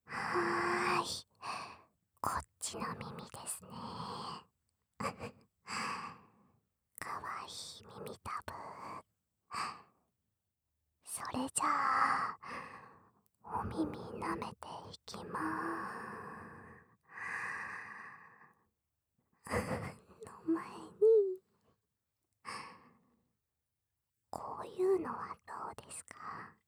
はーい、こっちの耳ですね。かわいい耳たぶ。それじゃあ、お耳舐めていきまーす。の前に、こういうのはどうですか？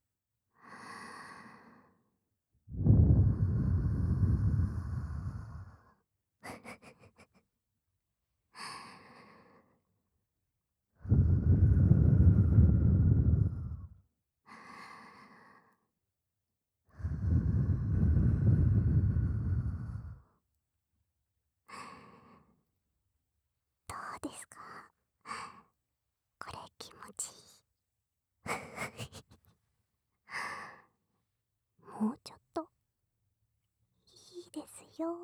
どうですか？これ気持ちいい。もうちょっといいですよ。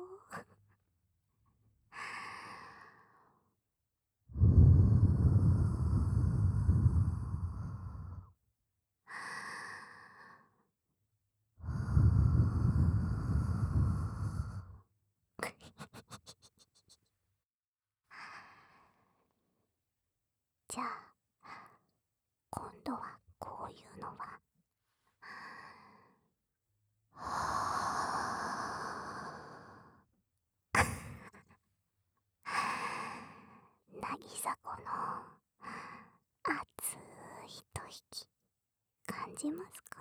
じゃあ今度はこういうのはなぎさこの熱い一息感じますか？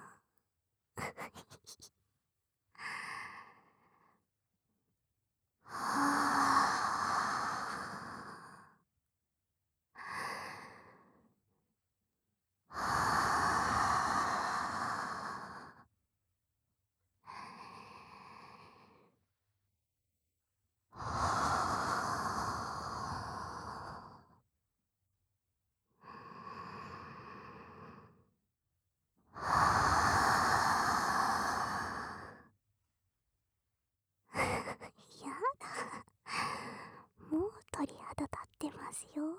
やだ、もう鳥肌立ってますよ。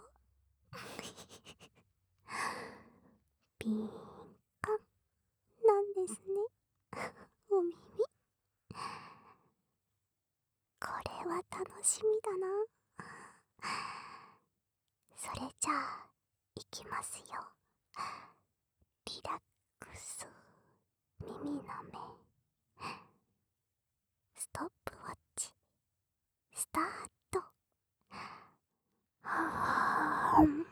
ピンカンなんですね、お耳。これは楽しみだな。それじゃあいきますよ。リラックス、耳の目、ストップウォッチスタート。はー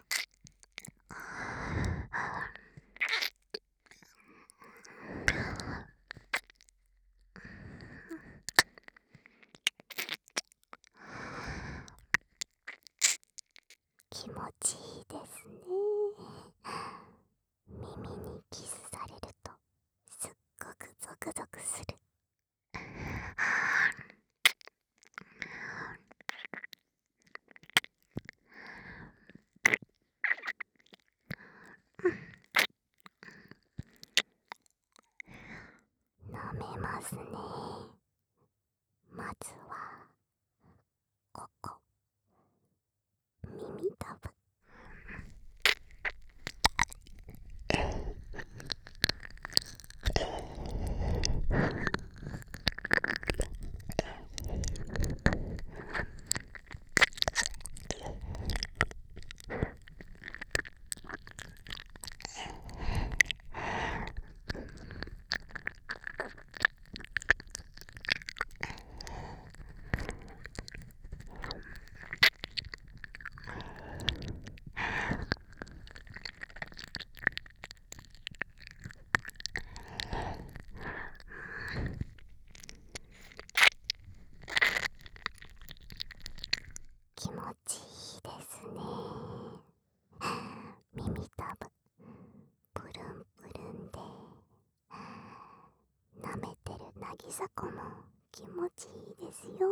気持ちいいですね。耳にキスされるとすっごくゾクゾクする。舐めますね。まずはここ、耳たぶ。気持ちいいですね。耳たぶプルンプルンで、舐めてるなぎさこも気持ちいいですよ。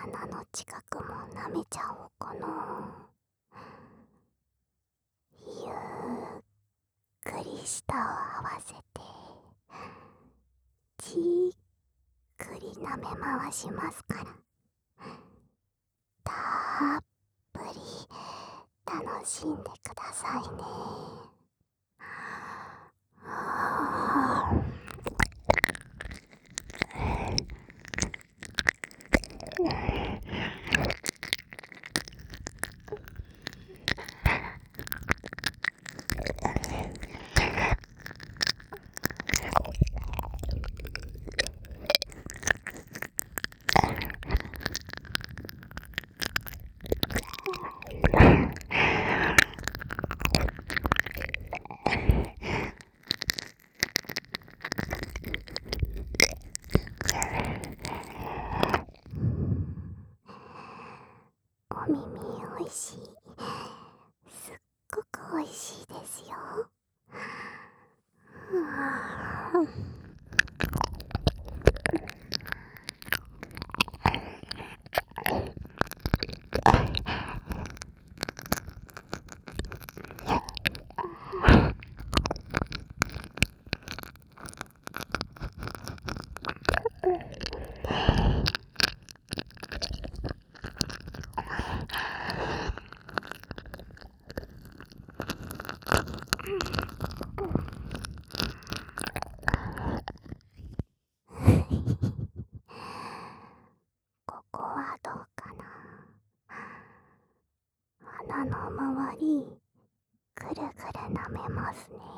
鼻の近くも舐めちゃおうかな。ゆっくり舌を合わせてじっくり舐め回しますから、たっぷり楽しんでくださいね。お耳おいしい。すっごくおいしいですよ。ここはどうかな。鼻の周りぐるぐる舐めますね。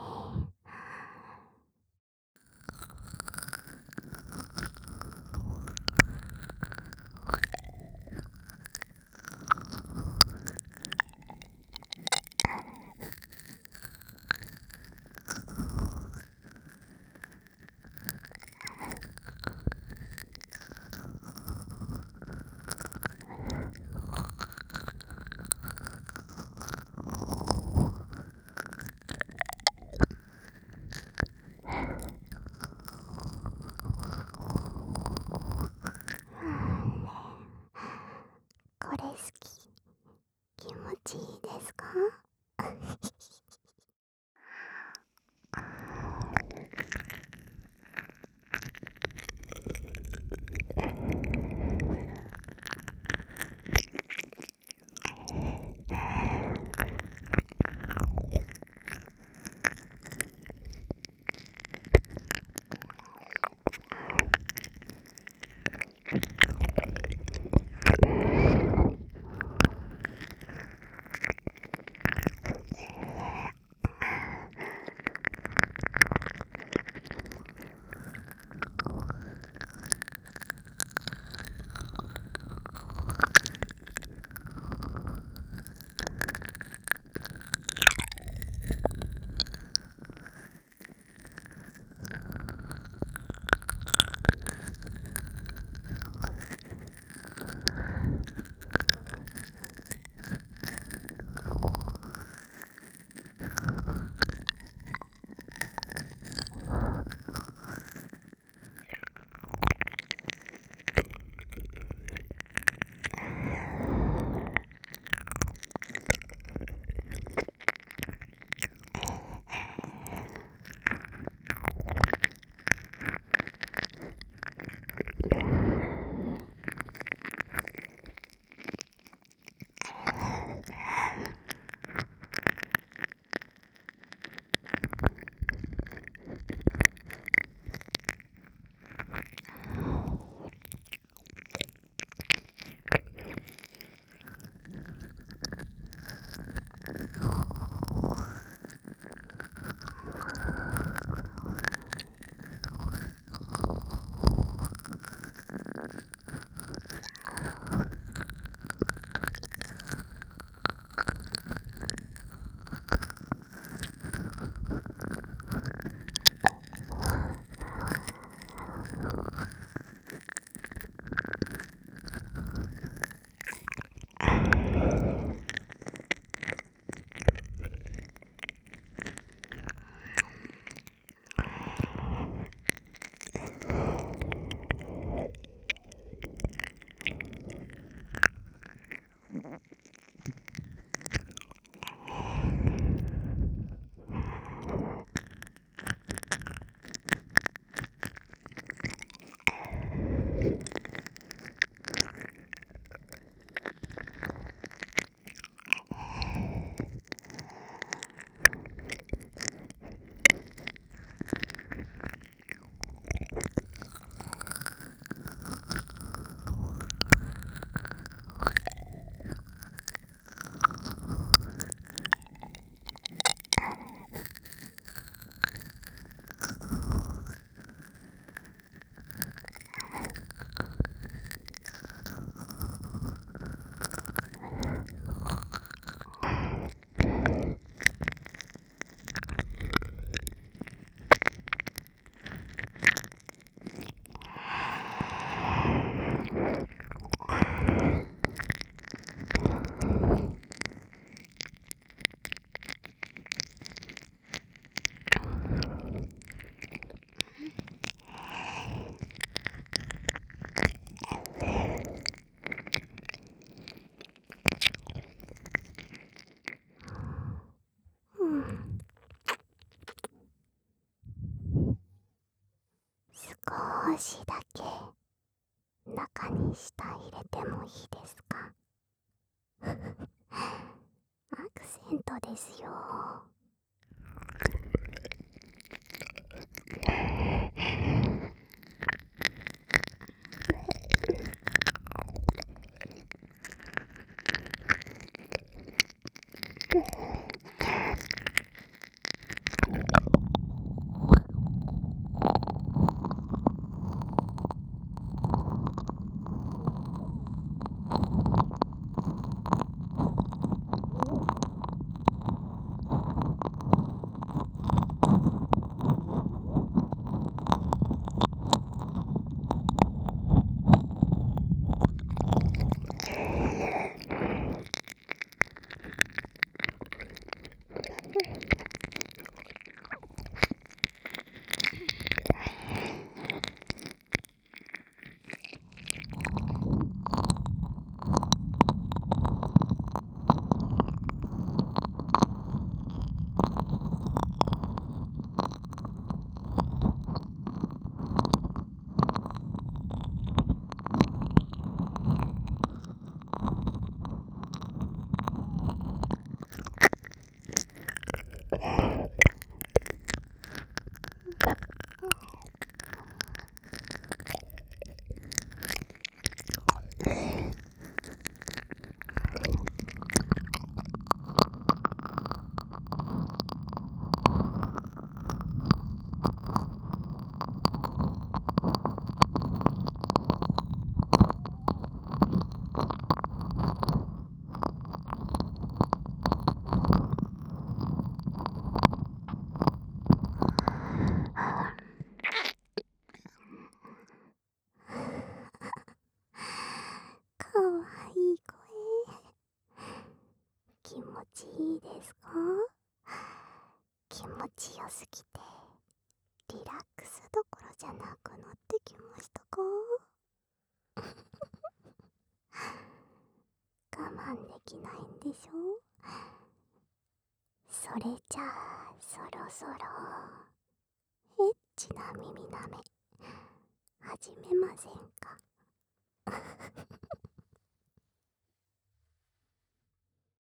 これ好き。気持ちいいですか？ しだけ中に舌入れてもいいですか？アクセントですよ。かわいい声。気持ちいいですか？気持ちよすぎてリラックスどころじゃなくなってきましたか？我慢できないんでしょ？それじゃあそろそろエッチな耳なめ始めませんか？